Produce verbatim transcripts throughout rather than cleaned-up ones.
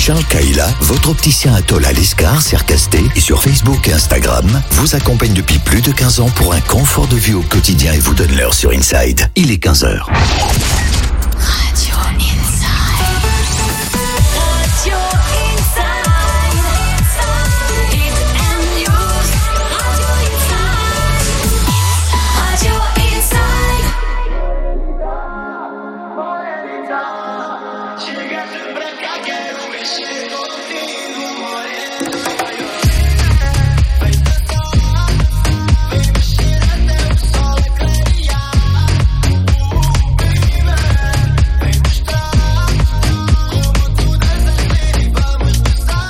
Charles Caïla, votre opticien Atoll à l'Escar, Cercasté et sur Facebook et Instagram, vous accompagne depuis plus de quinze ans pour un confort de vue au quotidien et vous donne l'heure sur Inside. Il est quinze heures. Radio Inside. Radio Inside. Hit and News. Radio Inside. Radio Inside. Chegaste pra cá, quero mexer contigo, morena. Vem mexer até o sol clarear. Vem mostrar como tu danças bem e vamos gozar.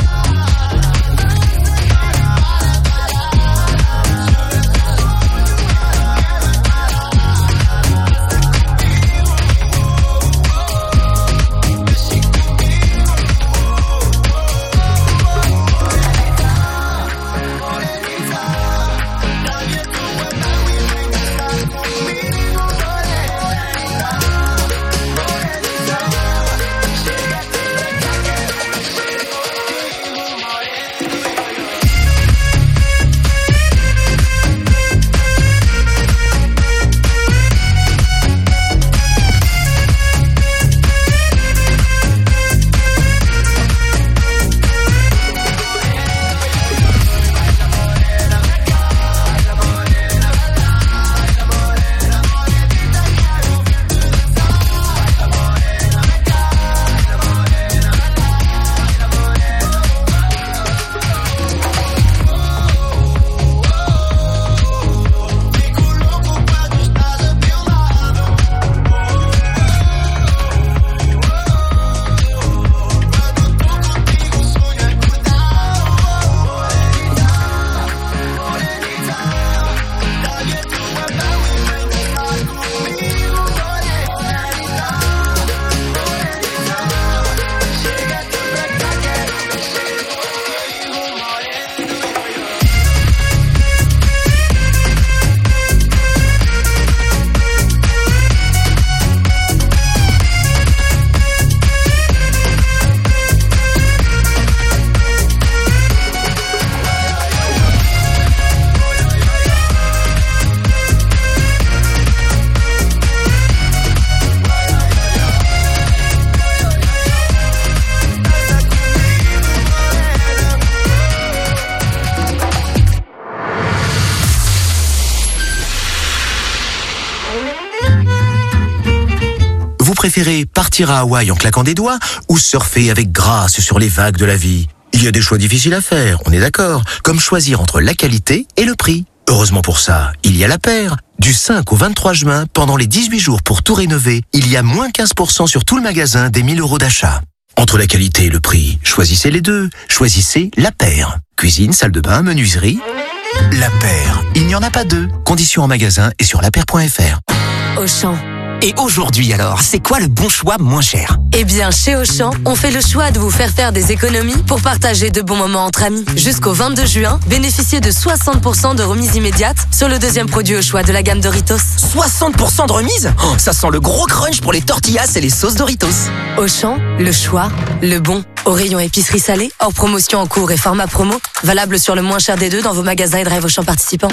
Vous préférez partir à Hawaï en claquant des doigts ou surfer avec grâce sur les vagues de la vie? Il y a des choix difficiles à faire, on est d'accord, comme choisir entre la qualité et le prix. Heureusement pour ça, il y a La Paire. Du cinq au vingt-trois juin, pendant les dix-huit jours pour tout rénover, il y a moins quinze pour cent sur tout le magasin des mille euros d'achat. Entre la qualité et le prix, choisissez les deux. Choisissez La Paire. Cuisine, salle de bain, menuiserie. La Paire, il n'y en a pas deux. Conditions en magasin et sur lapaire point f r. Auchan. Et aujourd'hui alors, c'est quoi le bon choix moins cher? Eh bien, chez Auchan, on fait le choix de vous faire faire des économies pour partager de bons moments entre amis. Jusqu'au vingt-deux juin, bénéficiez de soixante pour cent de remise immédiate sur le deuxième produit au choix de la gamme Doritos. soixante pour cent de remise? Oh, ça sent le gros crunch pour les tortillas et les sauces Doritos. Auchan, le choix, le bon. Au rayon épicerie salée, hors promotion en cours et format promo, valable sur le moins cher des deux dans vos magasins et drive Auchan participants.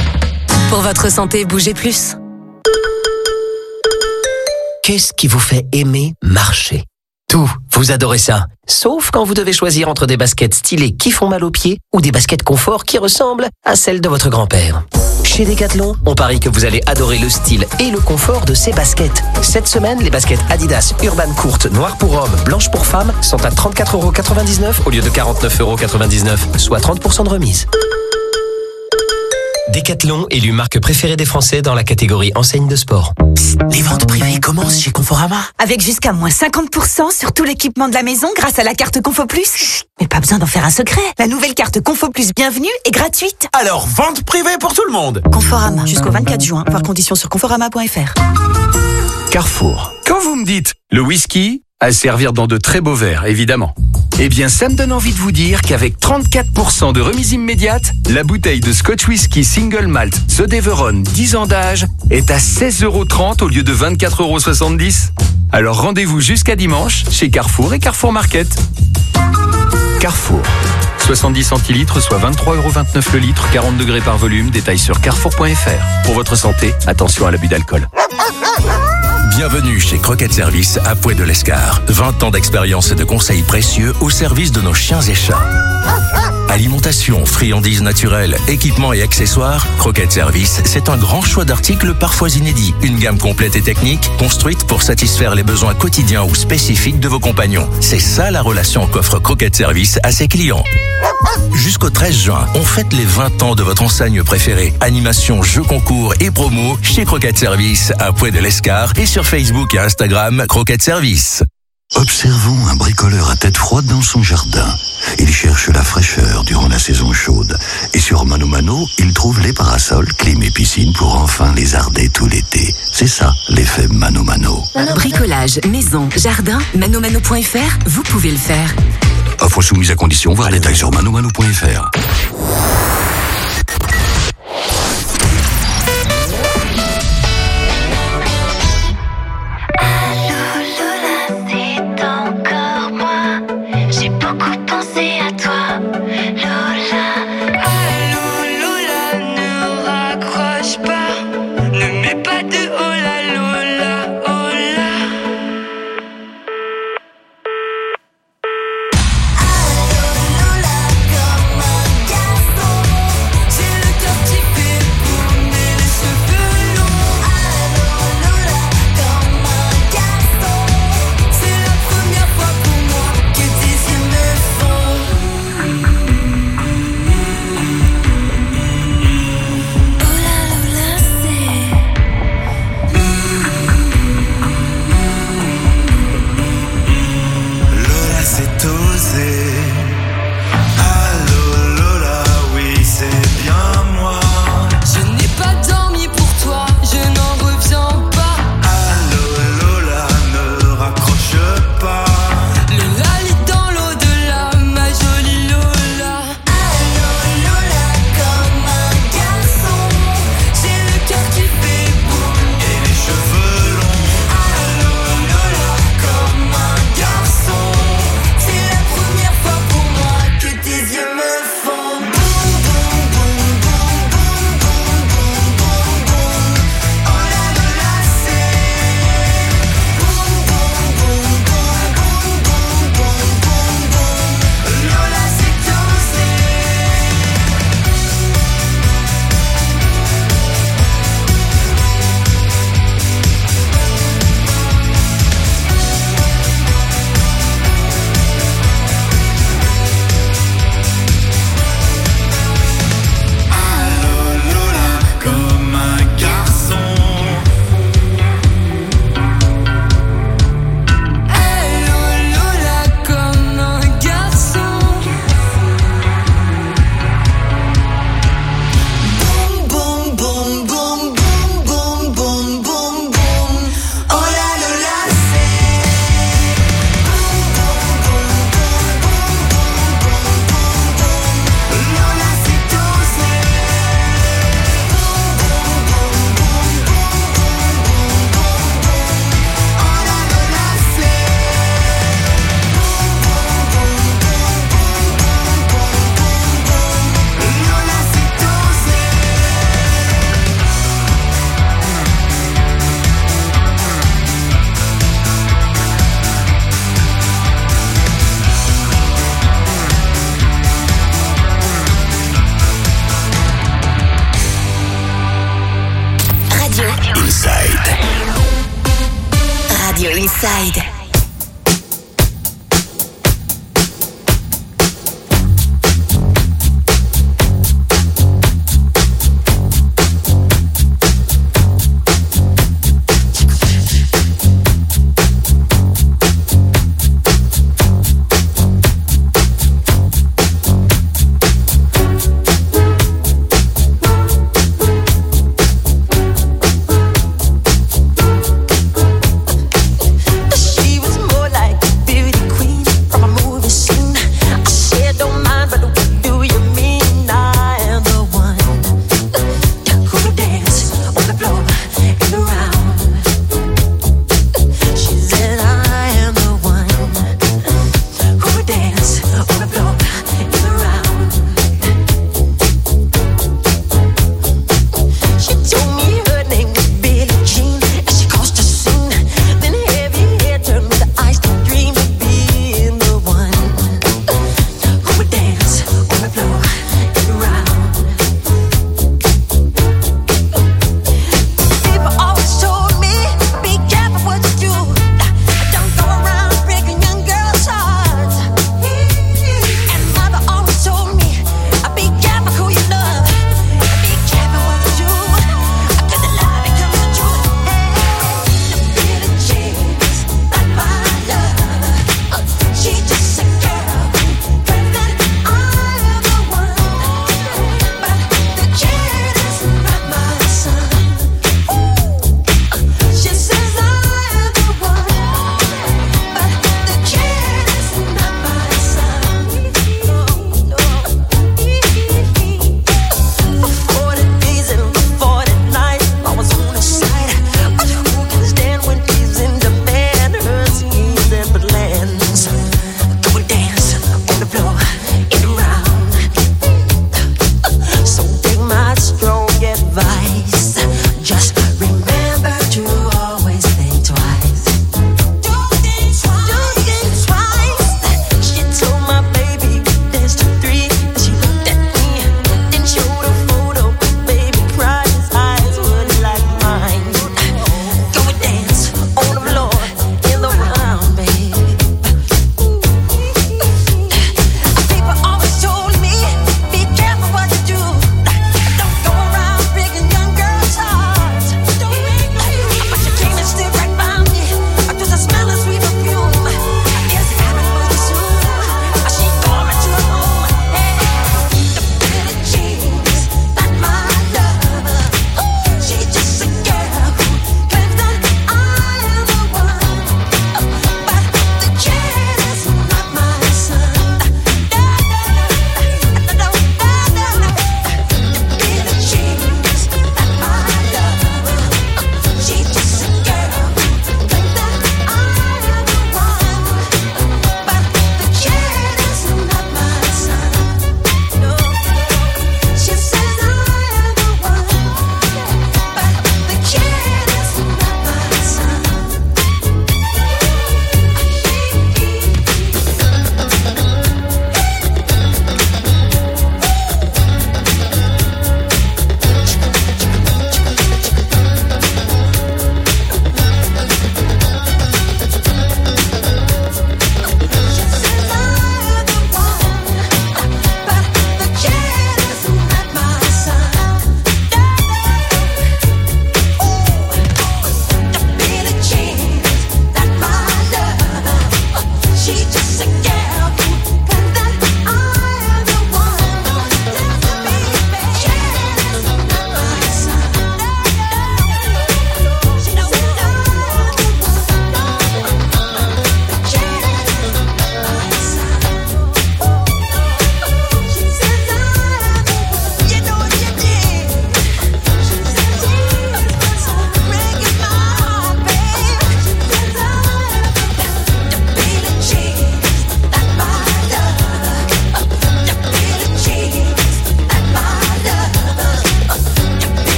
Pour votre santé, bougez plus. Qu'est-ce qui vous fait aimer marcher? Tout, vous adorez ça. Sauf quand vous devez choisir entre des baskets stylées qui font mal aux pieds ou des baskets confort qui ressemblent à celles de votre grand-père. Chez Decathlon, on parie que vous allez adorer le style et le confort de ces baskets. Cette semaine, les baskets Adidas Urban courtes, noires pour hommes, blanches pour femmes sont à trente-quatre euros quatre-vingt-dix-neuf au lieu de quarante-neuf euros quatre-vingt-dix-neuf, soit trente pour cent de remise. Decathlon, élu marque préférée des Français dans la catégorie enseigne de sport. Psst, les ventes privées commencent chez Conforama. Avec jusqu'à moins cinquante pour cent sur tout l'équipement de la maison grâce à la carte Confo Plus. Chut, mais pas besoin d'en faire un secret. La nouvelle carte Confo Plus Bienvenue est gratuite. Alors, vente privée pour tout le monde. Conforama, jusqu'au vingt-quatre juin. Voir conditions sur conforama point f r. Carrefour. Quand vous me dites le whisky, à servir dans de très beaux verres, évidemment. Eh bien, ça me donne envie de vous dire qu'avec trente-quatre pour cent de remise immédiate, la bouteille de Scotch Whisky Single Malt The Deveron dix ans d'âge est à seize euros trente au lieu de vingt-quatre euros soixante-dix. Alors rendez-vous jusqu'à dimanche chez Carrefour et Carrefour Market. Carrefour. soixante-dix centilitres, soit vingt-trois euros vingt-neuf le litre, quarante degrés par volume. Détail sur carrefour point f r. Pour votre santé, attention à l'abus d'alcool. Bienvenue chez Croquette Service à Pouet de l'Escar. vingt ans d'expérience et de conseils précieux au service de nos chiens et chats. Alimentation, friandises naturelles, équipements et accessoires, Croquette Service, c'est un grand choix d'articles parfois inédits. Une gamme complète et technique, construite pour satisfaire les besoins quotidiens ou spécifiques de vos compagnons. C'est ça la relation qu'offre Croquette Service à ses clients. Jusqu'au treize juin, on fête les vingt ans de votre enseigne préférée. Animation, jeux concours et promos chez Croquette Service à Pouet de l'Escar et sur Facebook et Instagram Croquette Service. Observons un bricoleur à tête froide dans son jardin. Il cherche la fraîcheur durant la saison chaude. Et sur Mano Mano, il trouve les parasols, clim et piscine pour enfin les arder tout l'été. C'est ça, l'effet Mano Mano. Bricolage, maison, jardin, manomano point f r, vous pouvez le faire. Offre soumise à condition, voir détails sur manomano point f r. Inside. She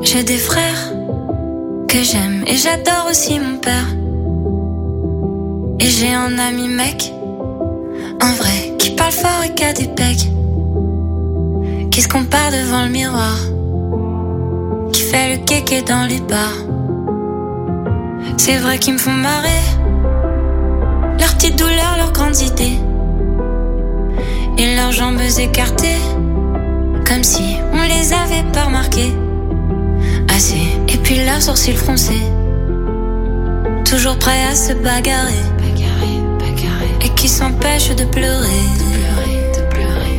J'ai des frères que j'aime et j'adore aussi mon père. Et j'ai un ami mec, un vrai, qui parle fort et qui a des pecs, qui se compare devant le miroir, qui fait le kéké dans les bars. C'est vrai qu'ils me font marrer, leurs petites douleurs, leurs grandes idées, et leurs jambes écartées, comme si on les avait pas remarquées assez. Et puis leurs sourcils froncés, toujours prêts à se bagarrer, bagarrer, bagarrer, et qui s'empêchent de pleurer, de pleurer, de pleurer.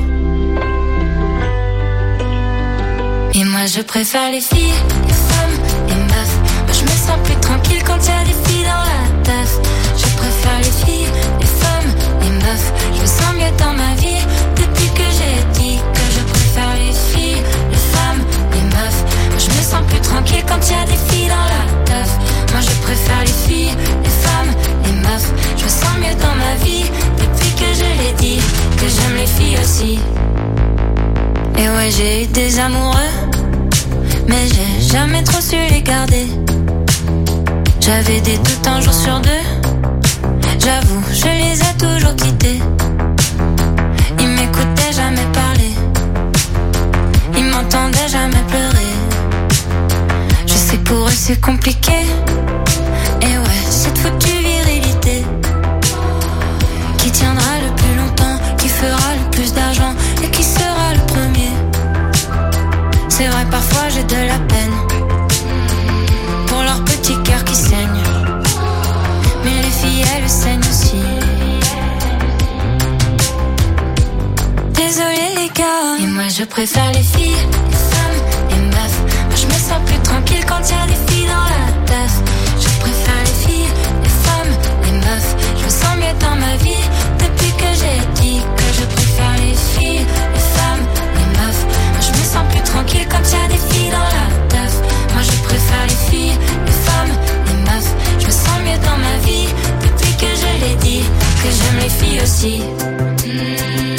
Et moi je préfère les filles, les femmes, les meufs. Moi je me sens plus tranquille quand y a des filles dans la teuf. Je préfère les filles, les femmes, les meufs. Je me sens mieux dans ma vie depuis que j'ai dit que je préfère les filles, les femmes, les meufs. Moi je me sens plus tranquille quand y a des filles dans la teuf. Moi je préfère les filles, les femmes, les meufs. Je me sens mieux dans ma vie depuis que je l'ai dit, que j'aime les filles aussi. Et ouais, j'ai eu des amoureux, mais j'ai jamais trop su les garder. J'avais des doutes un jour sur deux, j'avoue, je les ai toujours quittés. Ils m'écoutaient jamais parler, ils m'entendaient jamais pleurer. Je sais que pour eux c'est compliqué, et ouais, cette foutue virilité qui tiendra le plus longtemps, qui fera le plus d'argent et qui sera le premier. C'est vrai, parfois j'ai de la peine pour leur petit cœur qui saigne, mais les filles elles saignent aussi. Désolé les gars. Et moi je préfère les filles, les femmes, les meufs. Moi je me sens plus tranquille quand y a des filles dans la teuf. Je préfère les filles, les femmes, les meufs. Je me sens mieux dans ma vie depuis que j'ai dit que je préfère les filles, les femmes, les meufs. Moi je me sens plus tranquille quand y a des filles dans la teuf. Moi je préfère les filles, les femmes, les meufs. Je me sens mieux dans ma vie depuis que je l'ai dit, que j'aime les filles aussi. Mmh.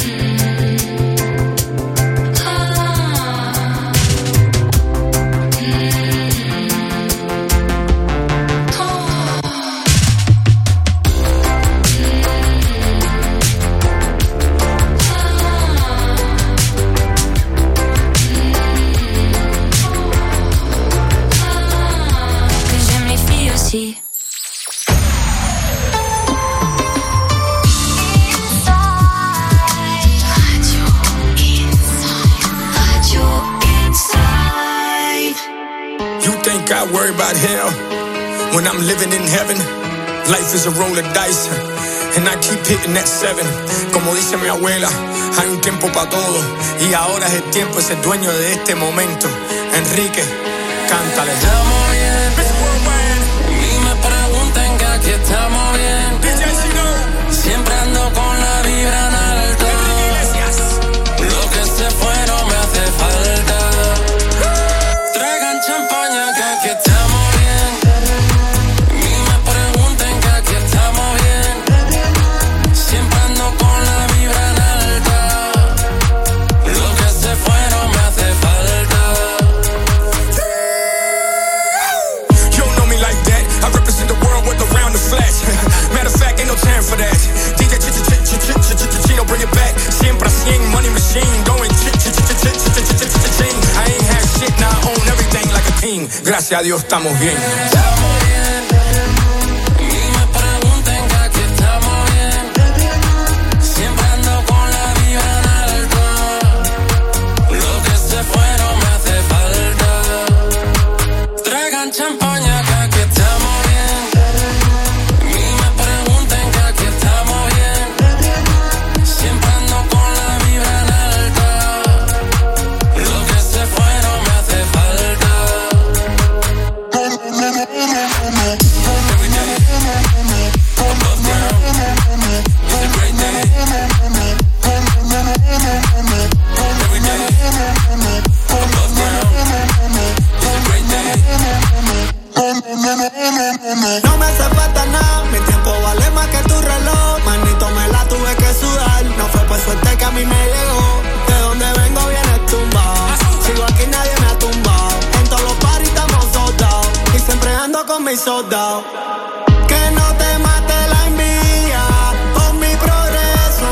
I worry about hell when I'm living in heaven. Life is a roll of dice, and I keep hitting that seven. Como dice mi abuela, hay un tiempo para todo, y ahora es el tiempo, es el dueño de este momento. Enrique, cántale. Estamos bien, ni me pregunten que aquí estamos bien. Siempre ando con la vibra en alto. Lo que se fue no me hace falta. Traigan champaña que aquí estamos bien. Ni me pregunten que aquí estamos bien. Siempre ando con la vibra en alta. Lo que se fue no me hace falta. You don't know me like that. I represent the world with around the flash. Matter of fact, ain't no time for that. D J Chino, bring it back. Siempre a cien, money machine. Going ch ch ch ch ch ch ch ch ch. I ain't had shit, now I own everything like a king. Gracias a Dios estamos bien. Estamos bien. Ni me pregunten que aquí estamos bien. Siempre ando con la vibra en alto. Lo que se fue no me hace falta. Traigan champaña que aquí estamos bien. Ni me pregunten que aquí estamos bien. Siempre ando con la vibra en alta. Lo que se fue no me hace falta. mis soldados. Que no te mate la envidia con mi progreso.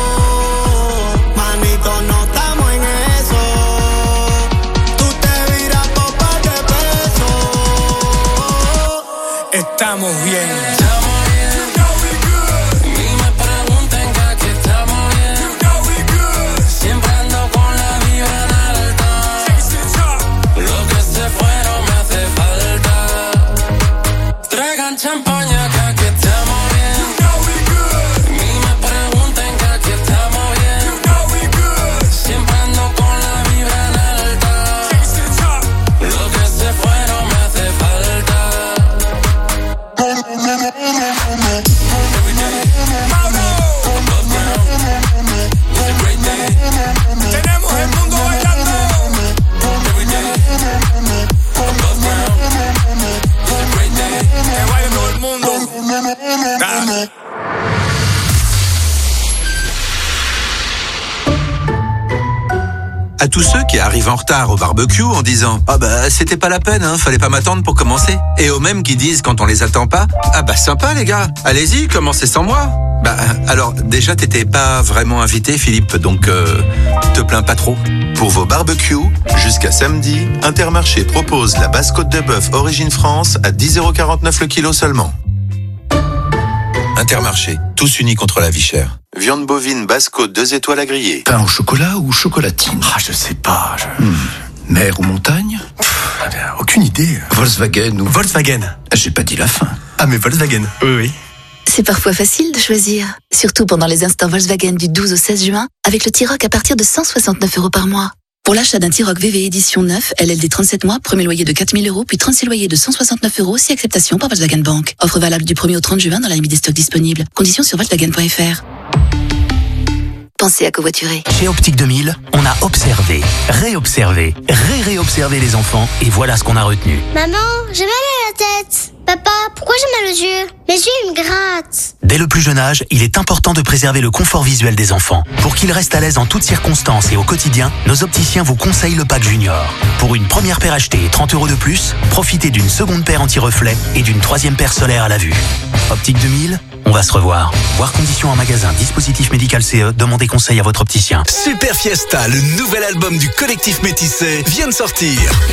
Manito, no estamos en eso. Tú te viras por par de pesos. Estamos bien. Champaña, que aquí estamos bien. You know we good. Ni me pregunten que aquí estamos bien. You know we good. Siempre ando con la vibra en alta. Lo que se fueron me hace falta. Tenemos el mundo bailando. Que baile todo el mundo. Ah. À tous ceux qui arrivent en retard au barbecue en disant « Ah bah c'était pas la peine, hein, fallait pas m'attendre pour commencer ». Et aux mêmes qui disent quand on les attend pas « Ah bah sympa les gars, allez-y, commencez sans moi ». Bah alors déjà t'étais pas vraiment invité Philippe, donc euh, te plains pas trop. Pour vos barbecues, jusqu'à samedi, Intermarché propose la basse côte de bœuf Origine France à dix euros quarante-neuf le kilo seulement. Intermarché, tous unis contre la vie chère. Viande bovine basse côte deux étoiles à griller. Pain au chocolat ou chocolatine? Ah, je sais pas. Je... Hmm. Mer ou montagne? Pff, aucune idée. Volkswagen ou... Volkswagen. J'ai pas dit la fin. Ah, mais Volkswagen. Oui, oui. C'est parfois facile de choisir, surtout pendant les instants Volkswagen du douze au seize juin, avec le T-Roc à partir de cent soixante-neuf euros par mois. Pour l'achat d'un T-Roc V V édition neuf, L L D trente-sept mois, premier loyer de quatre mille euros, puis trente-six loyers de cent soixante-neuf euros, si acceptation par Volkswagen Bank. Offre valable du premier au trente juin dans la limite des stocks disponibles. Conditions sur volkswagen point f r. Pensez à covoiturer. Chez Optique deux mille, on a observé, réobservé, ré-réobservé les enfants et voilà ce qu'on a retenu. Maman, j'ai mal à la tête. Papa, pourquoi j'ai mal aux yeux? Mes yeux, ils me grattent. Dès le plus jeune âge, il est important de préserver le confort visuel des enfants. Pour qu'ils restent à l'aise en toutes circonstances et au quotidien, nos opticiens vous conseillent le pack Junior. Pour une première paire achetée et trente euros de plus, profitez d'une seconde paire anti-reflet et d'une troisième paire solaire à la vue. Optique deux mille, on va se revoir. Voir conditions en magasin, dispositif médical C E, demandez conseil à votre opticien. Super Fiesta, le nouvel album du collectif Métissé, vient de sortir.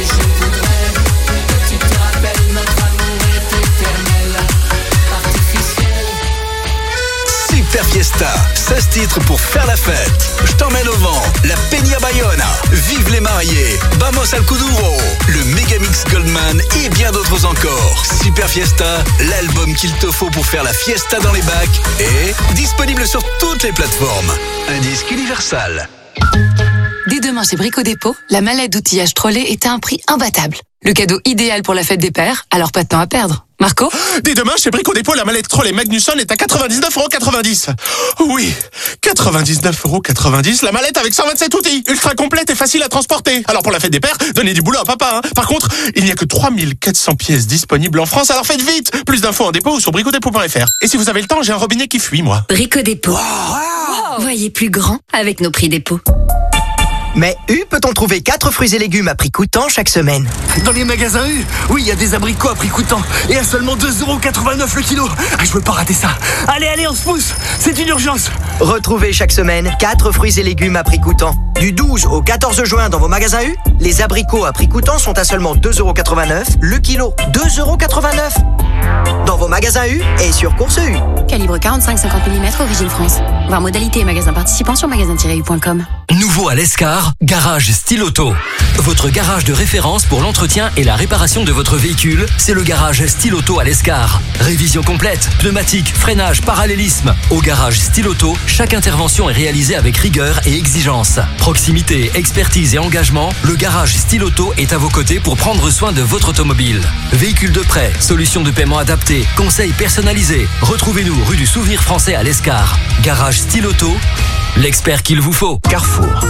Super Fiesta, seize titres pour faire la fête. Je t'emmène au vent, la Peña Bayona, Vive les mariés, Vamos al Kuduro, le Megamix Goldman et bien d'autres encore. Super Fiesta, l'album qu'il te faut pour faire la fiesta dans les bacs et disponible sur toutes les plateformes. Un disque universal. Dès demain chez Brico Dépôt, la mallette d'outillage Trolley est à un prix imbattable. Le cadeau idéal pour la fête des pères, alors pas de temps à perdre. Marco? Dès demain, chez Brico Dépôt, la mallette Trolley Magnusson est à quatre-vingt-dix-neuf euros quatre-vingt-dix. Oui, quatre-vingt-dix-neuf euros quatre-vingt-dix, la mallette avec cent vingt-sept outils, ultra complète et facile à transporter. Alors pour la fête des pères, donnez du boulot à papa. Hein. Par contre, il n'y a que trois mille quatre cents pièces disponibles en France, alors faites vite. Plus d'infos en dépôt ou sur brico dépôt point f r. Et si vous avez le temps, j'ai un robinet qui fuit, moi. Brico Dépôt. Wow. Wow. Voyez plus grand avec nos prix dépôt. Mais U peut-on trouver quatre fruits et légumes à prix coûtant chaque semaine? Dans les magasins U, oui, il y a des abricots à prix coûtant et à seulement deux euros quatre-vingt-neuf le kilo. Ah, je veux pas rater ça. Allez, allez, on se pousse. C'est une urgence. Retrouvez chaque semaine quatre fruits et légumes à prix coûtant. Du douze au quatorze juin dans vos magasins U, les abricots à prix coûtant sont à seulement deux euros quatre-vingt-neuf le kilo. deux euros quatre-vingt-neuf dans vos magasins U et sur Course U. Calibre quarante-cinq cinquante millimètres, origine France. Voir modalité et magasins participants sur magasin tiret u point com. Nouveau à l'Escar, Garage Style Auto. Votre garage de référence pour l'entretien et la réparation de votre véhicule, c'est le Garage Style Auto à l'Escar. Révision complète, pneumatique, freinage, parallélisme. Au Garage Style Auto, chaque intervention est réalisée avec rigueur et exigence. Proximité, expertise et engagement, le Garage Style Auto est à vos côtés pour prendre soin de votre automobile. Véhicule de prêt, solutions de paiement adaptées, conseils personnalisés. Retrouvez-nous rue du Souvenir Français à l'Escar. Garage Style Auto, l'expert qu'il vous faut. Carrefour. Quand vous me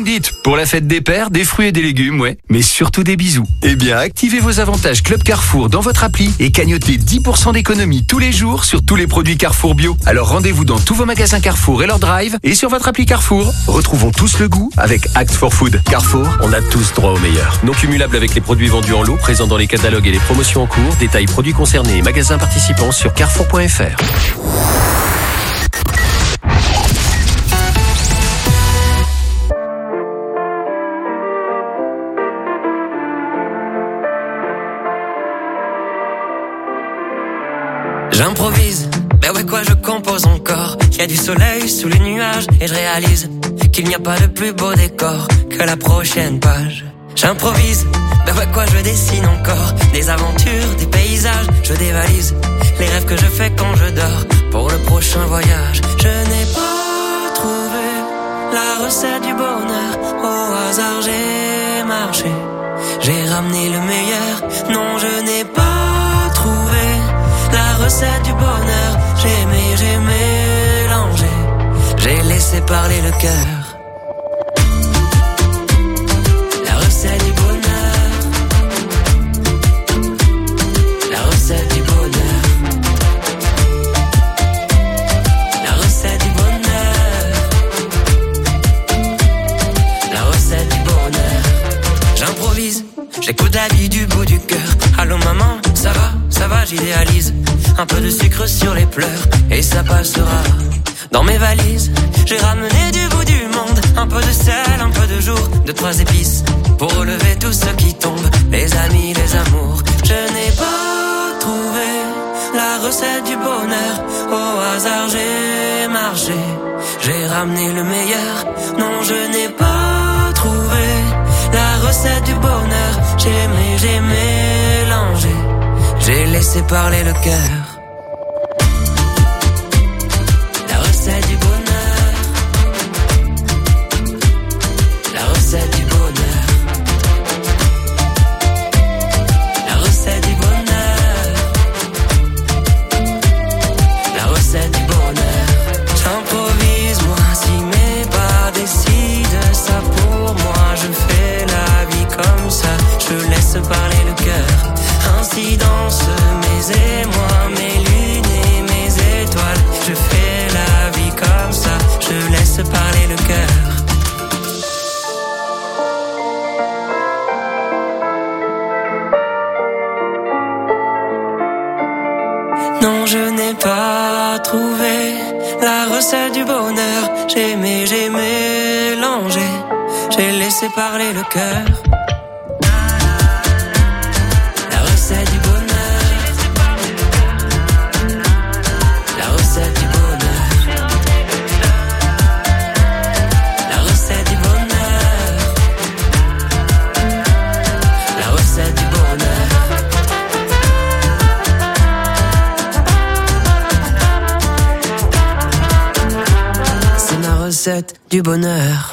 dites, pour la fête des pères, des fruits et des légumes, ouais, mais surtout des bisous. Eh bien, activez vos avantages Club Carrefour dans votre appli et cagnotez dix pour cent d'économie tous les jours sur tous les produits Carrefour Bio. Alors rendez-vous dans tous vos magasins Carrefour et leur drive et sur votre appli Carrefour. Retrouvons tous le goût avec Act for Food. Carrefour, on a tous droit au meilleur. Non cumulable avec les produits vendus en lot, présents dans les catalogues et les promotions en cours. Détails produits concernés et magasins participants sur carrefour point f r. J'improvise, ben ouais quoi je compose encore. Y a du soleil sous les nuages et je réalise qu'il n'y a pas de plus beau décor que la prochaine page. J'improvise, ben ouais quoi je dessine encore des aventures, des paysages, je dévalise les rêves que je fais quand je dors pour le prochain voyage. Je n'ai pas trouvé la recette du bonheur, au hasard j'ai marché, j'ai ramené le meilleur. Non, je n'ai pas trouvé la recette du bonheur, j'ai aimé, j'ai mélangé, j'ai laissé parler le cœur. La recette du bonheur, la recette du bonheur, la recette du bonheur, la recette du bonheur. J'improvise, j'écoute la vie du bout du cœur. Allô maman, ça va, ça va, j'idéalise. Un peu de sucre sur les pleurs et ça passera. Dans mes valises, j'ai ramené du bout du monde un peu de sel, un peu de jour, deux, trois épices pour relever tout ce qui tombe, les amis, les amours. Je n'ai pas trouvé la recette du bonheur, au hasard j'ai marché, j'ai ramené le meilleur. Non, je n'ai pas trouvé la recette du bonheur, j'ai aimé, j'ai mélangé, j'ai laissé parler le cœur. La recette du bonheur, la recette du bonheur, la recette du bonheur, la recette du bonheur. J'improvise moi si mes pas décident ça pour moi. Je fais la vie comme ça, je laisse parler le cœur. Ainsi dansent mes émois, mes lunes et mes étoiles. Je fais la vie comme ça, je laisse parler le cœur. Non, je n'ai pas trouvé la recette du bonheur. J'ai aimé, j'ai mélangé, j'ai laissé parler le cœur. La recette du bonheur, la recette du bonheur, la recette du bonheur, la recette du bonheur. C'est ma recette du bonheur.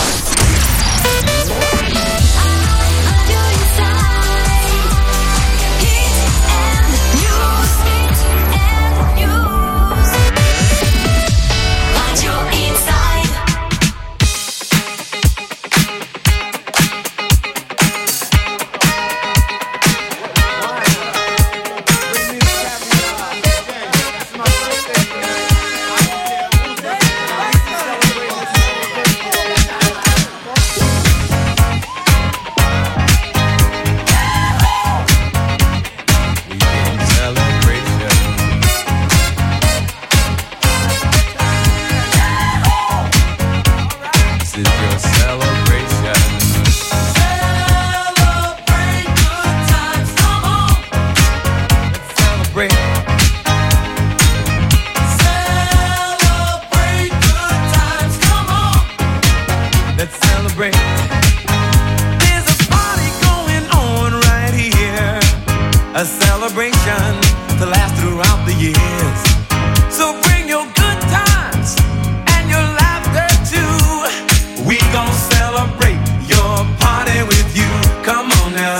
A celebration to last throughout the years. So bring your good times and your laughter too. We gon' celebrate your party with you. Come on now.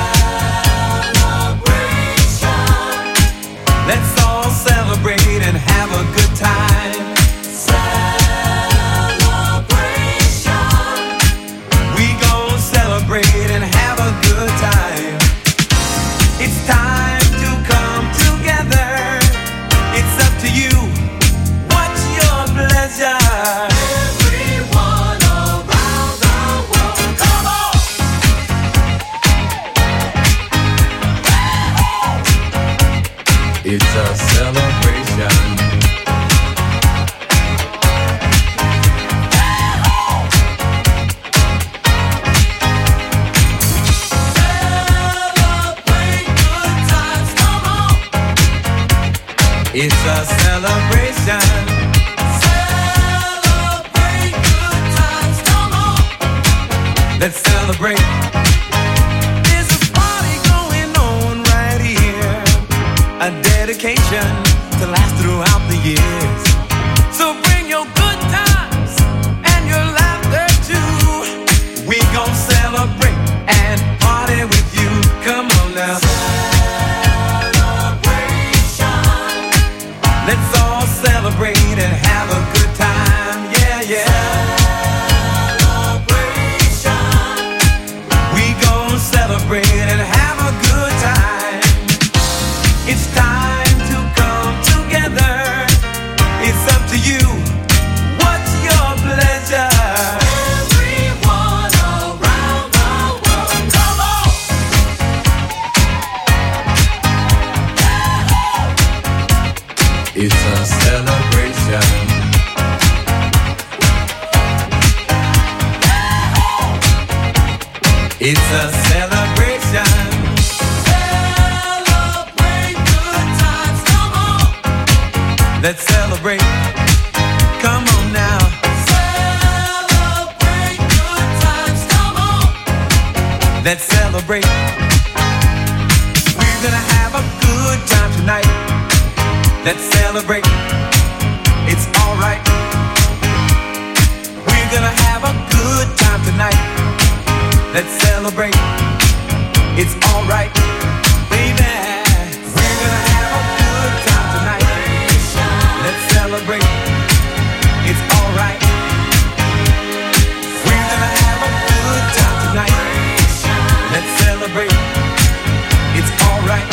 Celebration. Let's all celebrate and have a good time. Celebration. It's a celebration. Celebrate good times, come on. Let's celebrate. There's a party going on right here. A dedication to last throughout the years. So bring your good times and your laughter too. We gon' celebrate and party with you. Come on now. Let's all celebrate and have a good time, yeah, yeah. Celebration. We gon' celebrate and have a good time. It's time to come together. It's up to you. What's your pleasure? Everyone around the world, come on. It's a celebration. It's a celebration. Celebrate good times, come on. Let's celebrate. Come on now. Celebrate good times, come on. Let's celebrate. We're gonna have a good time tonight. Let's celebrate. It's alright. We're gonna have a good time tonight. Let's celebrate. It's alright, baby. We're gonna have a good time tonight. Let's celebrate. It's alright. We're gonna have a good time tonight. Let's celebrate. It's alright.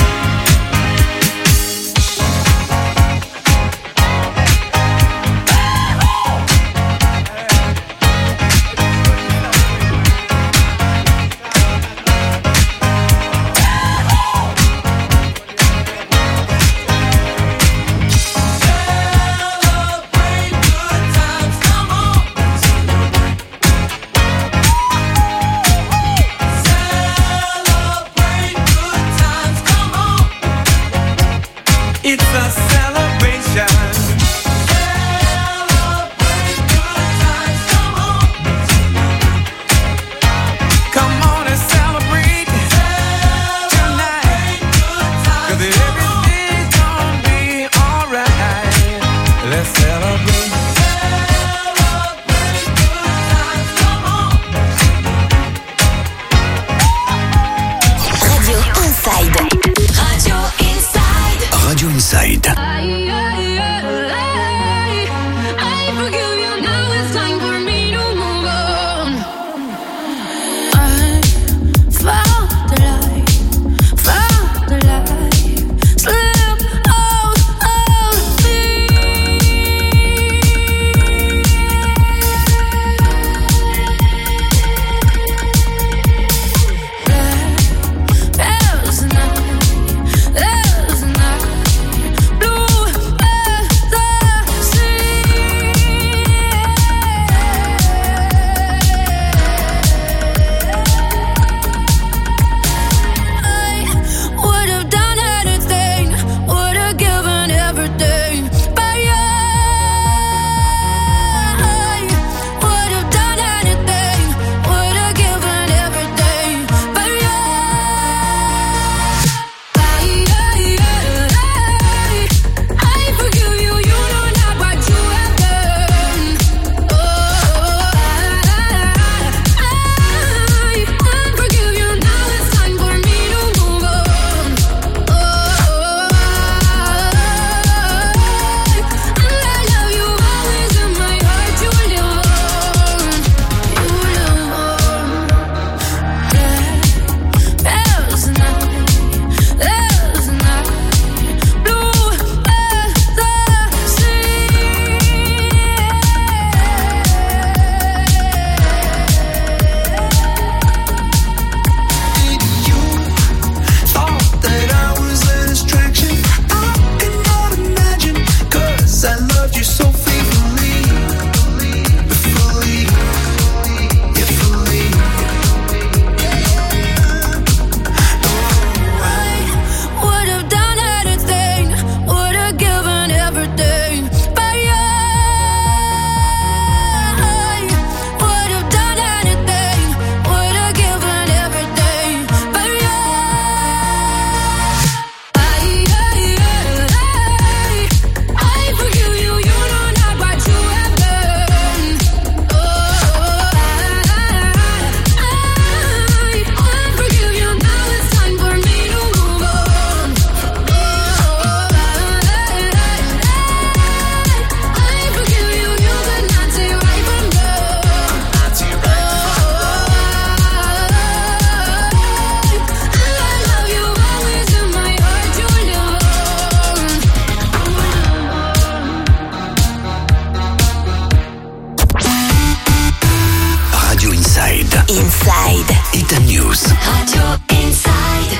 Hit and News. Radio Inside.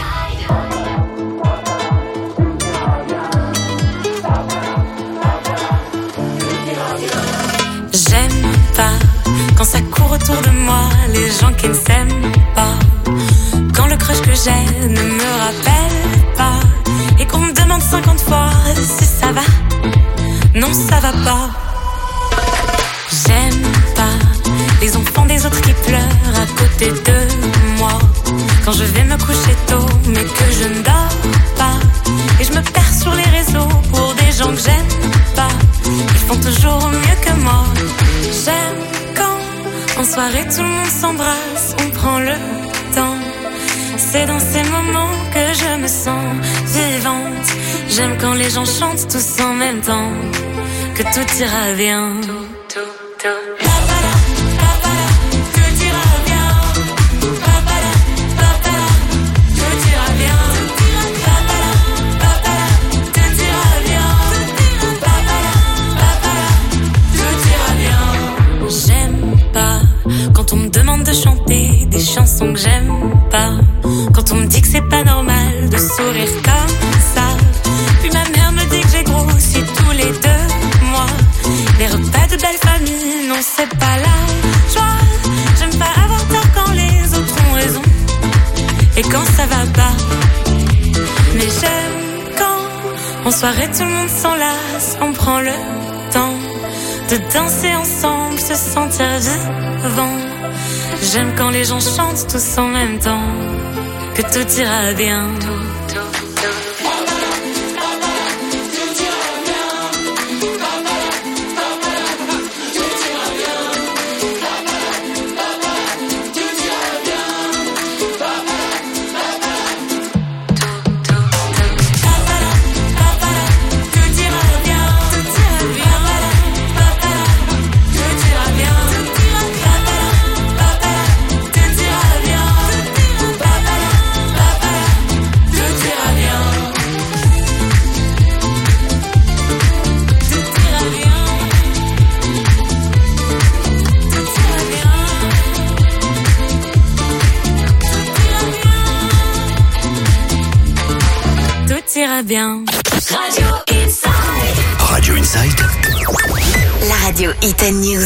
J'aime pas quand ça court autour de moi, les gens qui ne s'aiment pas. Quand le crush que j'ai ne me rappelle pas. Et qu'on me demande cinquante fois si ça va. Non, ça va pas. J'aime pas les enfants des autres qui pleurent à côté de moi. Quand je vais me coucher tôt, mais que je ne dors pas. Et je me perds sur les réseaux pour des gens que j'aime pas. Ils font toujours mieux que moi. J'aime quand en soirée tout le monde s'embrasse, on prend le temps. C'est dans ces moments que je me sens vivante. J'aime quand les gens chantent tous en même temps. Que tout ira bien. Tout, tout, tout. Quand on me demande de chanter des chansons que j'aime pas. Quand on me dit que c'est pas normal de sourire comme ça. Puis ma mère me dit que j'ai grossi tous les deux mois. Les repas de belle famille, non c'est pas la joie. J'aime pas avoir tort quand les autres ont raison. Et quand ça va pas. Mais j'aime quand en soirée tout le monde s'enlace. On prend le temps de danser ensemble, se sentir vivant. J'aime quand les gens chantent tous en même temps. Que tout ira bien. Tout, tout, tout. Bien. Radio Inside. Radio Inside. La radio Hit and News.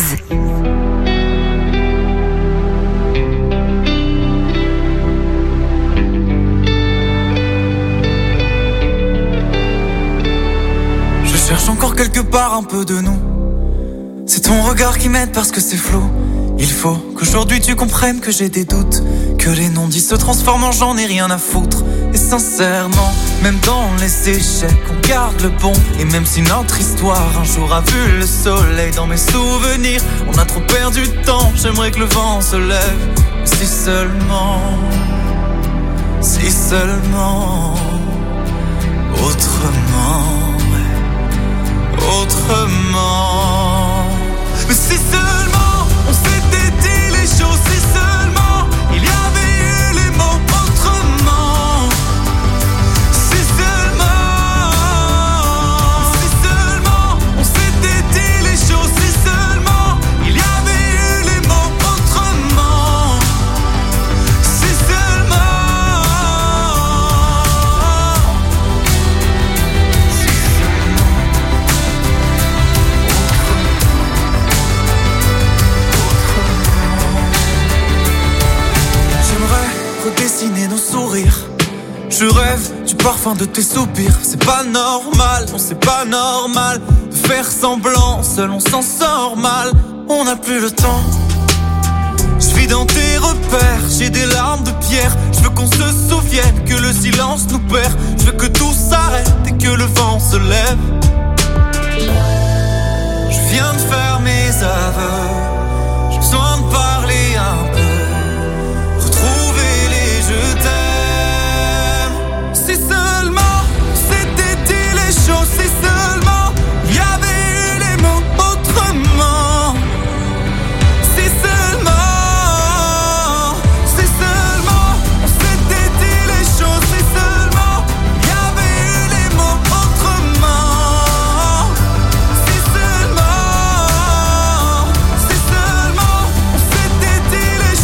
Je cherche encore quelque part un peu de nous. C'est ton regard qui m'aide parce que c'est flou. Il faut qu'aujourd'hui tu comprennes que j'ai des doutes. Que les non-dits se transforment en j'en ai rien à foutre. Et sincèrement, même dans les échecs, on garde le bon. Et même si notre histoire un jour a vu le soleil dans mes souvenirs, on a trop perdu de temps, j'aimerais que le vent se lève. Si seulement, si seulement, autrement, autrement. Mais si seulement, on s'était dit les choses, si seulement, il y avait eu les mots autrement. Si seulement, si seulement, on s'était dit les choses, si seulement, il y avait eu les mots autrement. Si seulement, si seulement, j'aimerais redessiner nos sourires. Je rêve du parfum de tes soupirs. C'est pas normal, non c'est pas normal de faire semblant, seul on s'en sort mal. On n'a plus le temps. Je vis dans tes repères, j'ai des larmes de pierre. Je veux qu'on se souvienne que le silence nous perd. Je veux que tout s'arrête et que le vent se lève. Je viens de faire mes aveux. J'ai besoin de parler un peu. Retrouver les je t'aime. Si seulement c'était dit les choses, si seulement il y avait eu les mots autrement. Si seulement, si seulement on s'était dit les choses, si seulement il y avait eu les mots autrement. Si seulement, si seulement on s'était dit les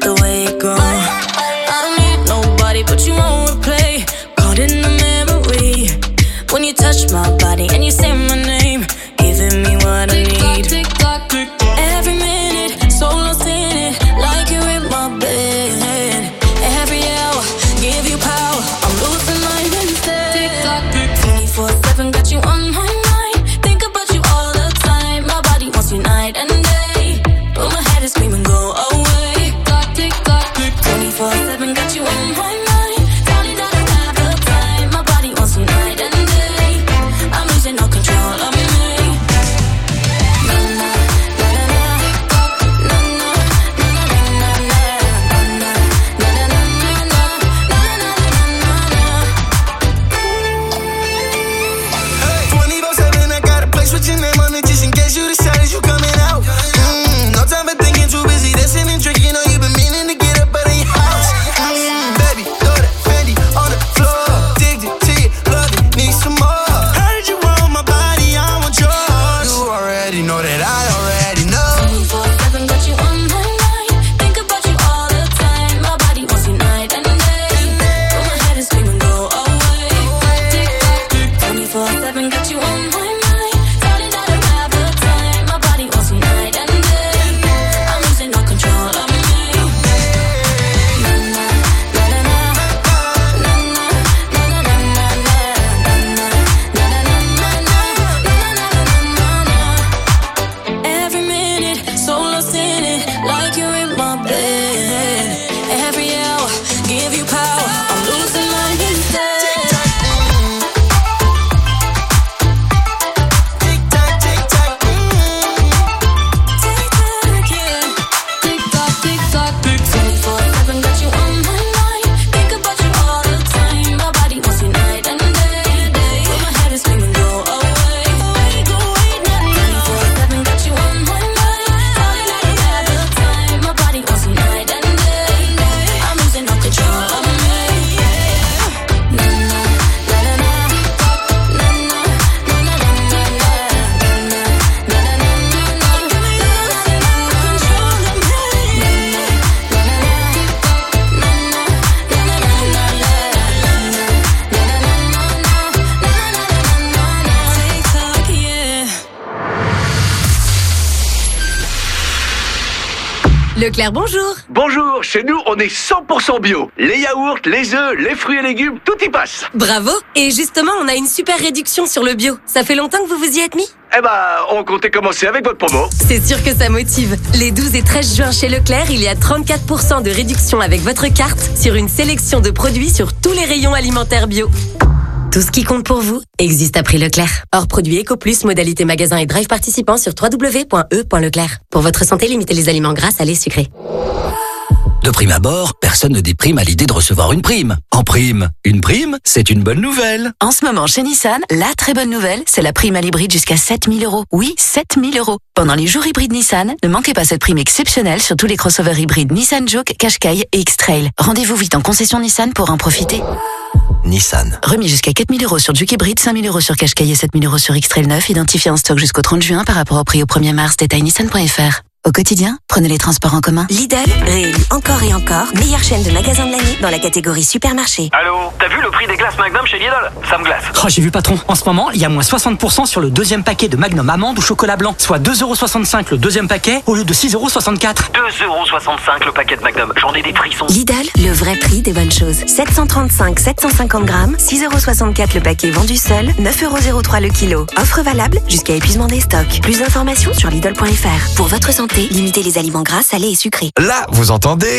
the way it goes. I don't need nobody, but you won't replay. Caught in the memory when you touch my body and you say my name, giving me what I need. Every minute, so lost in it, like you're in my bed. Every hour, give you power. I'm losing my instead. twenty-four seven, got you on my mind. Think about you all the time. My body wants you night and day, but my head is screaming, go away. twenty-four seven, got you on my mind. Darling, I don't have the time. My body wants you night and day. I'm losing all control of me. twenty-four seven, I got a place with your name on it just in case you decided you coming out. Mm, no time for thinking, too busy dancing and drinking. Know you been meaning to get up out of your house. Mm, baby, throw that Fendi on the floor. Addicted to you, love it, need some more. Heard you want my body, I want yours. You already know that I already know. twenty-four seven, got you on my mind. Think about you all the time. My body wants you night and day, but my head is screaming, go away. twenty-four seven, got you on my mind. Darling, I don't have the time. My body wants you night and day. I'm losing all control of me. Every minute, so lost in it, like you're in my bed. Every hour, give you power. I'm losing my instead. twenty-four seven, got you on my mind. Think about you all the time. My body wants you night and day, but my head is screaming, go away. twenty-four seven, got you on my mind. Darling, I don't have the time. My body wants you night and day. I'm losing all control of me. Leclerc, bonjour. Bonjour, chez nous on est cent pour cent bio. Les yaourts, les œufs, les fruits et légumes, tout y passe. Bravo. Et justement, on a une super réduction sur le bio. Ça fait longtemps que vous vous y êtes mis? Eh ben, on comptait commencer avec votre promo. C'est sûr que ça motive. Les douze et treize juin chez Leclerc, il y a trente-quatre pour cent de réduction avec votre carte sur une sélection de produits sur tous les rayons alimentaires bio. Tout ce qui compte pour vous existe à prix Leclerc. Hors produit EcoPlus, modalité magasin et drive participant sur w w w point e point leclerc. Pour votre santé, limitez les aliments gras, salés, sucrés. De prime abord, personne ne déprime à l'idée de recevoir une prime. En prime, une prime, c'est une bonne nouvelle. En ce moment, chez Nissan, la très bonne nouvelle, c'est la prime à l'hybride jusqu'à sept mille euros. Oui, sept mille euros. Pendant les jours hybrides Nissan, ne manquez pas cette prime exceptionnelle sur tous les crossovers hybrides Nissan Juke, Qashqai et X-Trail. Rendez-vous vite en concession Nissan pour en profiter. Nissan. Remis jusqu'à quatre mille euros sur Juke hybride, cinq mille euros sur Qashqai et sept mille euros sur X-Trail neuf, identifié en stock jusqu'au trente juin par rapport au prix au premier mars. Détail nissan point f r. Au quotidien, prenez les transports en commun. Lidl, réélu encore et encore, meilleure chaîne de magasins de l'année dans la catégorie supermarché. Allô, t'as vu le prix des glaces Magnum chez Lidl? Ça me glace. Oh, j'ai vu patron, en ce moment, il y a moins soixante pour cent sur le deuxième paquet de Magnum amande ou chocolat blanc, soit deux euros soixante-cinq le deuxième paquet au lieu de six euros soixante-quatre. deux euros soixante-cinq le paquet de Magnum, j'en ai des frissons. Lidl, le vrai prix des bonnes choses. sept cent trente-cinq sept cent cinquante grammes, six euros soixante-quatre le paquet vendu seul, neuf euros zéro trois le kilo. Offre valable jusqu'à épuisement des stocks. Plus d'informations sur Lidl point f r. Pour votre santé, limitez les aliments gras, salés et sucrés. Là, vous entendez?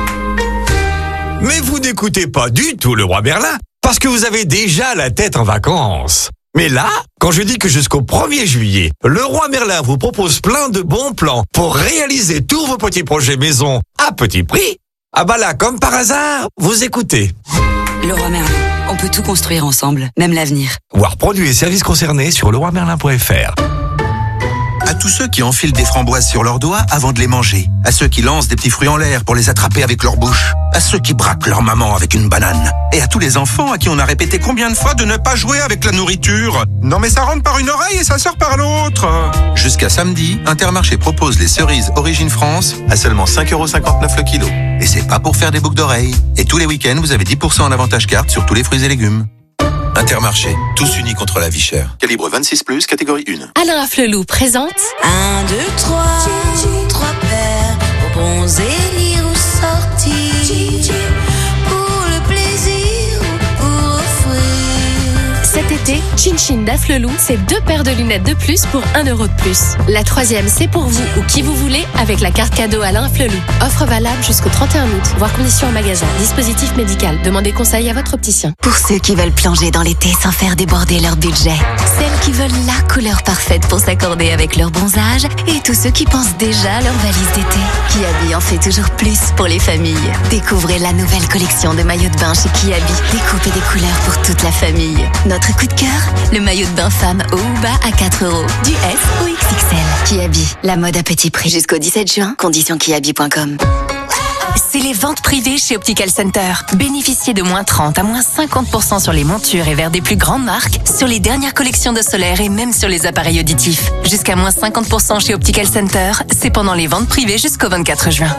Mais vous n'écoutez pas du tout le roi Merlin, parce que vous avez déjà la tête en vacances. Mais là, quand je dis que jusqu'au premier juillet, le roi Merlin vous propose plein de bons plans pour réaliser tous vos petits projets maison à petit prix, ah bah là, comme par hasard, vous écoutez. Le roi Merlin, on peut tout construire ensemble, même l'avenir. Voir produits et services concernés sur le roi merlin point f r. À tous ceux qui enfilent des framboises sur leurs doigts avant de les manger. À ceux qui lancent des petits fruits en l'air pour les attraper avec leur bouche. À ceux qui braquent leur maman avec une banane. Et à tous les enfants à qui on a répété combien de fois de ne pas jouer avec la nourriture. Non mais ça rentre par une oreille et ça sort par l'autre. Jusqu'à samedi, Intermarché propose les cerises Origine France à seulement cinq euros cinquante-neuf le kilo. Et c'est pas pour faire des boucles d'oreilles. Et tous les week-ends, vous avez dix pour cent en avantage carte sur tous les fruits et légumes. Intermarché, tous unis contre la vie chère. Calibre vingt-six plus, catégorie un. Alain Afflelou présente Un, deux, trois, trois paires pour bronzer, lire ou sortir. Pour le plaisir ou pour offrir. cet été, Chin Chin d'Afflelou, c'est deux paires de lunettes de plus pour un euro de plus. La troisième, c'est pour vous ou qui vous voulez avec la carte cadeau Alain Afflelou. Offre valable jusqu'au trente et un août. Voir conditions en magasin. Dispositif médical. Demandez conseil à votre opticien. Pour ceux qui veulent plonger dans l'été sans faire déborder leur budget. Celles qui veulent la couleur parfaite pour s'accorder avec leur bronzage. Et tous ceux qui pensent déjà à leur valise d'été. Kiabi en fait toujours plus pour les familles. Découvrez la nouvelle collection de maillots de bain chez Kiabi. Des coupes et des couleurs pour toute la famille. Notre coup de cœur, le maillot de bain femme haut ou bas à quatre euros. Du S au X X L. Kiabi, la mode à petit prix. Jusqu'au dix-sept juin, conditions kiabi point com. C'est les ventes privées chez Optical Center. Bénéficiez de moins trente à moins cinquante pour cent sur les montures et verres des plus grandes marques, sur les dernières collections de solaire et même sur les appareils auditifs. Jusqu'à moins cinquante pour cent chez Optical Center, c'est pendant les ventes privées jusqu'au vingt-quatre juin.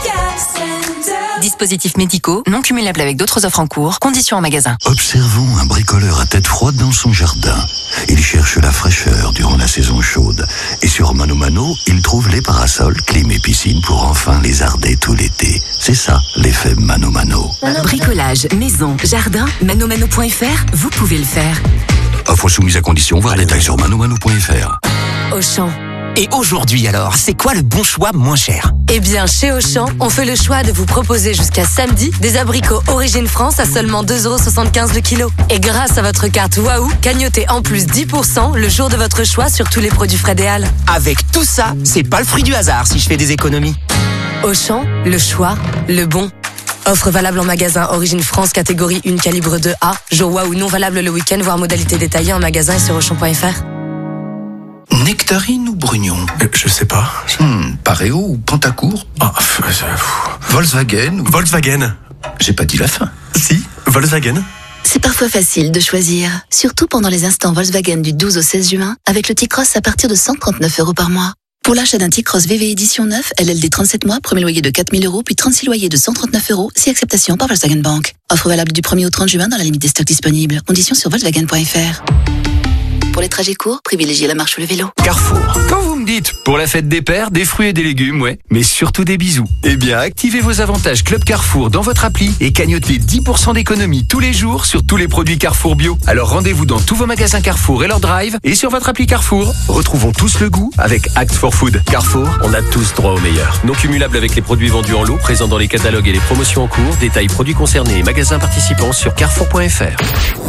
Dispositifs médicaux, non cumulables avec d'autres offres en cours, conditions en magasin. Observons un bricoleur à tête froide dans son jardin. Il cherche la fraîcheur durant la saison chaude. Et sur Mano Mano, il trouve les parasols, clim et piscine pour enfin les arder tout l'été. C'est ça, l'effet Mano Mano. Bricolage, maison, jardin, manomano point f r, vous pouvez le faire. Offre soumise à condition, voir les détails sur manomano point f r. Auchan. Et aujourd'hui alors, c'est quoi le bon choix moins cher? Eh bien, chez Auchan, on fait le choix de vous proposer jusqu'à samedi des abricots Origine France à seulement deux euros soixante-quinze le kilo. Et grâce à votre carte Waouh, cagnotez en plus dix pour cent le jour de votre choix sur tous les produits Fred et Al. Avec tout ça, c'est pas le fruit du hasard si je fais des économies. Auchan, le choix, le bon. Offre valable en magasin Origine France catégorie un calibre deux A. Jour Waouh non valable le week-end, voire modalité détaillée en magasin et sur auchan point f r. Nectarine ou Brugnon euh, Je sais pas. Hmm, Pareo ou Pantacourt Ah, euh, Volkswagen ou... Volkswagen. J'ai pas dit la fin. Si, Volkswagen. C'est parfois facile de choisir, surtout pendant les instants Volkswagen du douze au seize juin, avec le T-Cross à partir de cent trente-neuf euros par mois. Pour l'achat d'un T-Cross V V édition neuf, L L D trente-sept mois, premier loyer de quatre mille euros, puis trente-six loyers de cent trente-neuf euros, si acceptation par Volkswagen Bank. Offre valable du premier au trente juin dans la limite des stocks disponibles. Conditions sur volkswagen point f r. Pour les trajets courts, privilégiez la marche ou le vélo. Carrefour. Quand vous me dites, pour la fête des pères, des fruits et des légumes, ouais, mais surtout des bisous. Eh bien, activez vos avantages Club Carrefour dans votre appli et cagnotez dix pour cent d'économie tous les jours sur tous les produits Carrefour Bio. Alors rendez-vous dans tous vos magasins Carrefour et leur drive et sur votre appli Carrefour. Retrouvons tous le goût avec Act for Food. Carrefour, on a tous droit au meilleur. Non cumulable avec les produits vendus en lot, présents dans les catalogues et les promotions en cours. Détails produits concernés et magasins participants sur carrefour point f r.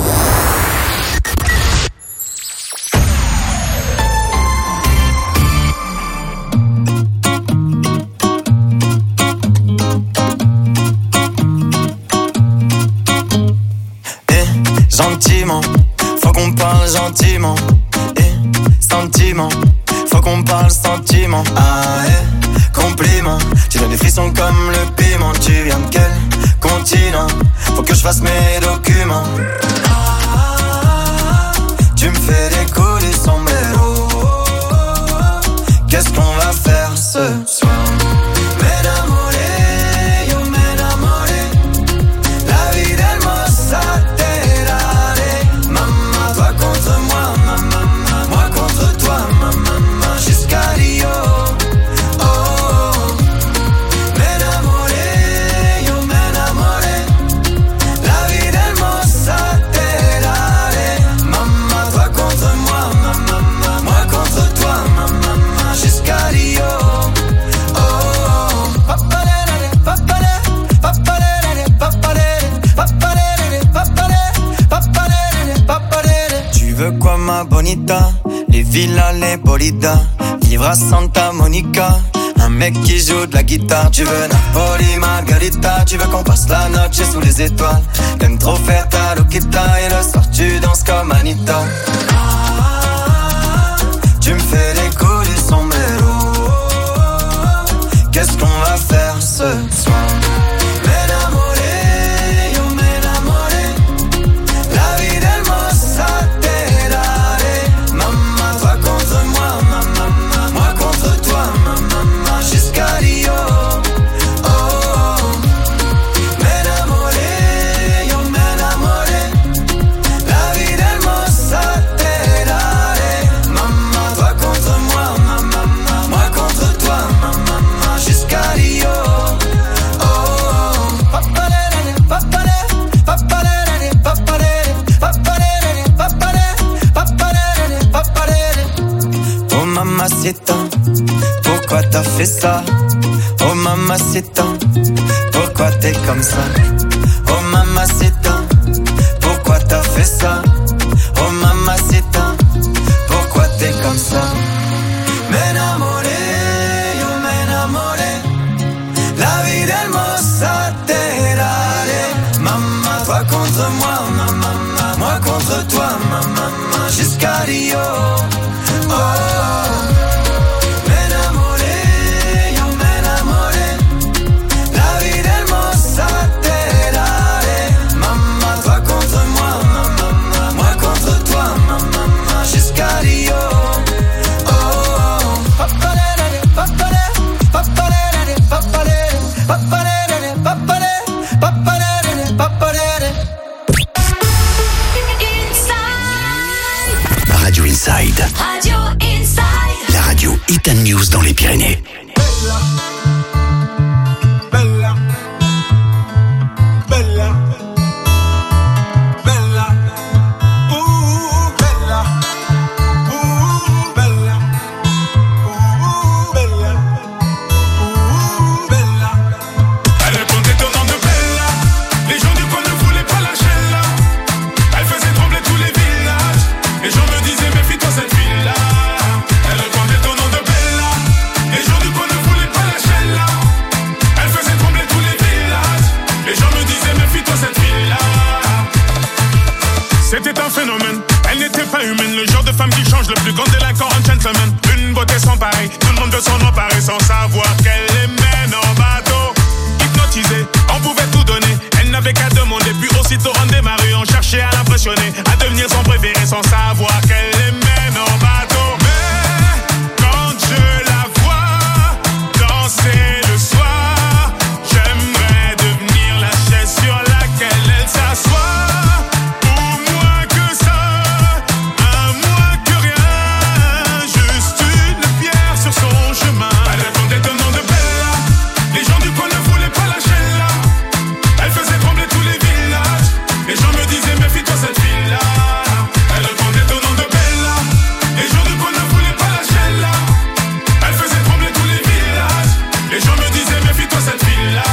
Gentiment, faut qu'on parle gentiment. Et sentiment, faut qu'on parle sentiment. Ah eh, compliment, tu donnes des frissons comme le piment. Tu viens de quel continent? Faut que je fasse mes documents. Ah, tu me fais des coups du sombrero. Qu'est-ce qu'on va faire ce soir? Ma bonita, les villas, les bolidas, vivre à Santa Monica, un mec qui joue de la guitare. Tu veux Napoli, Margarita, tu veux qu'on passe la noche sous les étoiles. T'aimes trop faire ta loquita et le soir tu danses comme Anita. Ah, tu me fais les coups du son. ce soir. M'enamoré, yo m'enamoré. La vie del mossa te daré. Maman, toi contre moi, maman, moi contre toi, maman, jusqu'à Rio. Oh, oh. M'enamoré, yo m'enamoré. La vie del mossa te daré. Maman, toi contre moi, maman, moi contre toi, maman, jusqu'à Rio. Oh mamacita, pourquoi t'as fait ça? Oh mamacita, pourquoi t'es comme ça? Oh mamacita, pourquoi t'as fait ça? Oh mamacita, pourquoi t'es comme ça? M'enamoré, yo m'enamoré. La vie del mossa te daré. Maman, toi contre moi, maman, moi contre toi, maman, jusqu'à Rio. Oh, oh. M'enamoré, yo m'enamoré. La vie del mossa te daré. Maman, toi contre moi, maman, moi contre toi, maman, jusqu'à Rio. Oh, oh. Papalere, papalere, papalere, papalere, papalere, papalere, papalere, papalere. Radio Inside. Radio Inside. La radio Hit and News dans les Pyrénées. Bella, bella, bella, ooh, bella, ooh, bella, ooh, bella, ooh, bella. Elle répondait au nom de Bella. Les gens du coin ne voulaient pas lâcher là. Elle faisait trembler tous les villages. Les gens me disaient méfie-toi cette fille-là. Elle répondait au nom de Bella. Les gens du coin ne voulaient pas lâcher là. Elle faisait trembler tous les villages. Les gens me disaient méfie-toi cette fille-là. C'était un phénomène, elle n'était pas humaine. Le genre de femme qui change, le plus grand délinquant en gentleman. Une beauté sans pareil, tout le monde veut s'en emparer sans savoir qu'elle les mène en bateau. Hypnotisée, on pouvait tout donner. Elle n'avait qu'à demander, puis aussitôt on démarrait. On cherchait à l'impressionner, à devenir son préféré sans savoir qu'elle les mène en bateau. Mais quand je la vois danser le soir, j'aimerais devenir la chaise sur laquelle elle s'assoit. Ou moins que ça, un moins que rien, juste une pierre sur son chemin. Elle répondait au nom de Bella. Les gens du coin ne voulaient pas lâcher là. Elle faisait trembler tous les villages. Les gens me disaient méfie-toi cette fille-là. Elle répondait au nom de Bella. Les gens du coin ne voulaient pas lâcher là. Elle faisait trembler tous les villages. Les gens me disaient méfie-toi cette fille-là.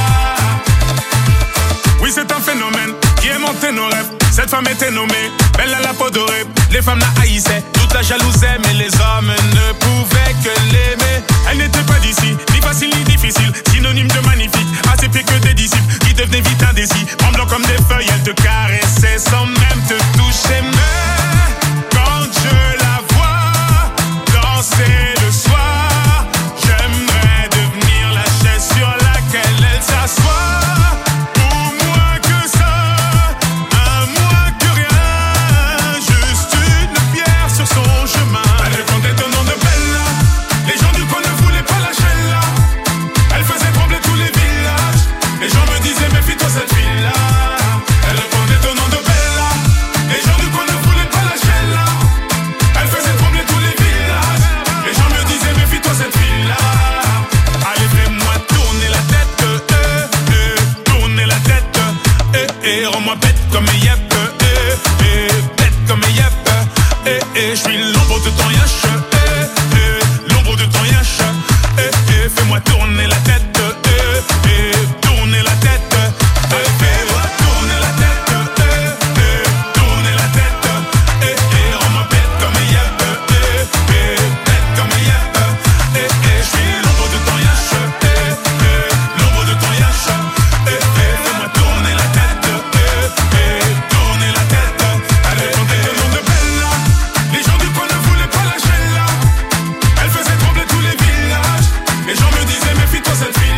Oui, c'est un phénomène qui aimantait nos rêves. Cette femme était nommée Bella la peau dorée. Les femmes la haïssaient, toute la jalousaient, mais les hommes ne pouvaient que l'aimer. Elle n'était pas d'ici, ni facile ni difficile, synonyme de magnifique, à ses pieds que des disciples qui devenaient vite indécis. Tremblant comme des feuilles, elle te caressait sans même te toucher. Mais quand je la vois danser le soir, j'aimerais devenir la chaise sur laquelle elle s'assoit. Ou moins que ça, un moins que rien, juste une pierre sur son chemin. Elle répondait au nom de Bella. Les gens du coin ne voulaient pas lâcher là. Elle faisait trembler tous les villages. Les gens me disaient méfie-toi cette fille-là. Elle répondait au nom de Bella. Les gens du coin ne voulaient pas lâcher là. Elle faisait trembler tous les villages. Les gens me disaient méfie-toi cette fille-là. Allez, fais-moi tourner la tête, euh, euh, tourner la tête, euh, euh, rends-moi bête comme un yep, euh, euh, bête comme un yep, euh, euh, je suis l'ombre de ton yache, euh, euh, l'ombre de ton yache, euh, euh, fais-moi tourner la tête, euh, euh, tourner la tête, euh, fais-moi tourner la tête, euh, euh, tourner la tête, euh, euh, rends-moi bête comme un yep, euh, euh, bête comme un yep, euh, euh, je suis l'ombre de ton yache, euh, euh, l'ombre de ton yache, euh, euh, fais-moi tourner la tête, euh, euh, tourner la tête, allez, on est le nom de Bella. Les gens du coin ne voulaient pas lâcher là. Elle faisait trembler tous les villages. Les gens me disaient méfie-toi cette fille.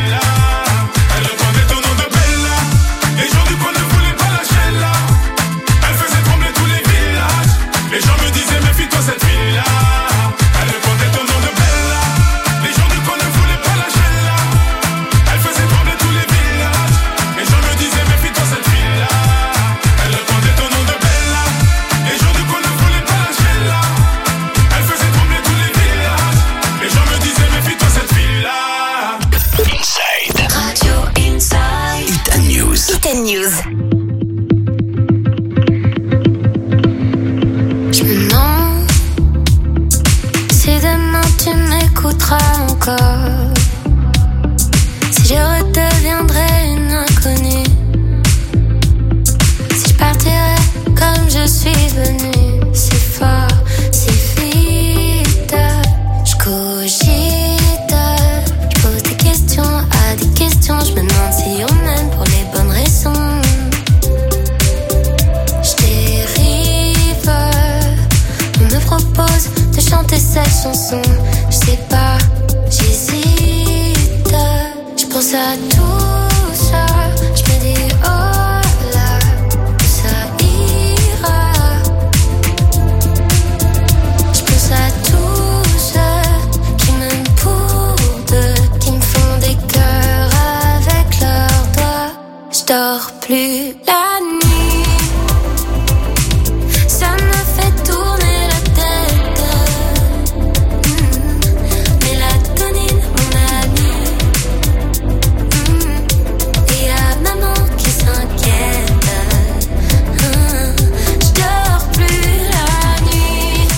Hit News. Je me demande si demain tu m'écouteras encore, si je redeviendrai une inconnue, si je partirai comme je suis venue, si fort, si vite. Je cogite, je pose des questions à des questions, je me demande si on m'aime pour les bonnes raisons. Je dérive, on me propose de chanter cette chanson, je sais pas, j'hésite, je pense à tout ça, je me dis oh là, ça ira, je pense à tous ceux qui m'aiment pour deux, qui me font des cœurs avec leurs doigts, je dors plus la nuit, ça me fait tourner la tête. Mmh. Mélatonine, mon ami. Mmh. Et y'a maman qui s'inquiète. Mmh. Je dors plus la nuit,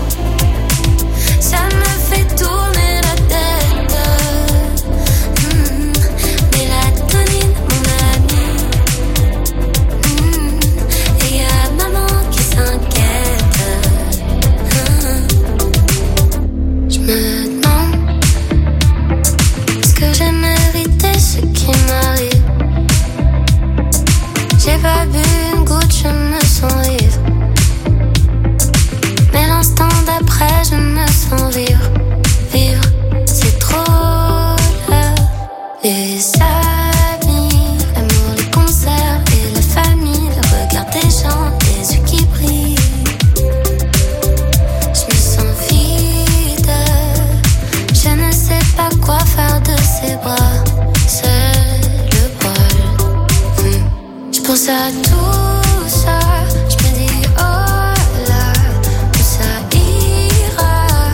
ça me fait tourner la tête. Mmh. Mélatonine, mon ami. Mmh. Et y'a maman qui s'inquiète. Je me demande, est-ce que j'ai mérité ce qui m'arrive? J'ai pas bu une goutte, je me sens ivre, mais l'instant d'après je me sens vivre. Vivre, c'est trop là. Les amis, l'amour, les concerts et la famille, le regard des gens, les yeux qui brillent. Je me sens vide, je ne sais pas quoi faire de ces bras. C'est le bol. Hmm. Je pense à tout ça, je me dis oh là, ça ira.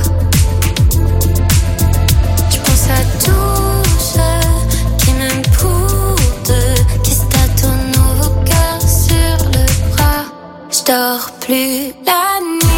Je pense à tous ceux qui m'aiment pour deux, qui se tatouent nos cœurs sur le bras. Je dors plus la nuit.